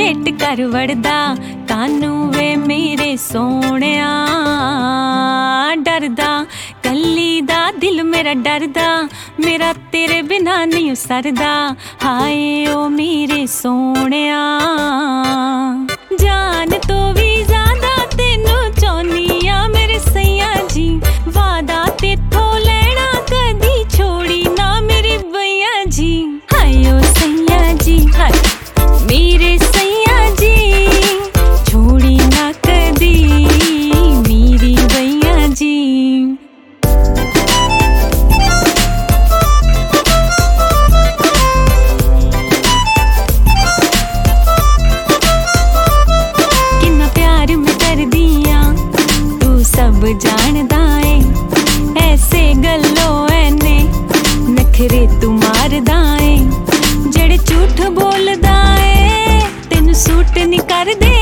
gate कर वड़दा कानू वे मेरे सोहणिया डरदा कल्ली दा दिल मेरा डरदा मेरा तेरे बिना नहीं सरदा हाय ओ मेरे सोहणिया जान तो भी ज्यादा तेनू चाहनिया मेरे सैया जी वादा तेथों लेना कदी छोड़ी ना मेरी भैया जी हाय ओ सैया जी हाय मेरे सैया जी छोड़ी ना कदी मेरी भैया जी सब जानदा है ऐसे गल्लों ऐने नखरे तू मारदा है जेड़े झूठ बोलदा है तेनू सूट नहीं करदे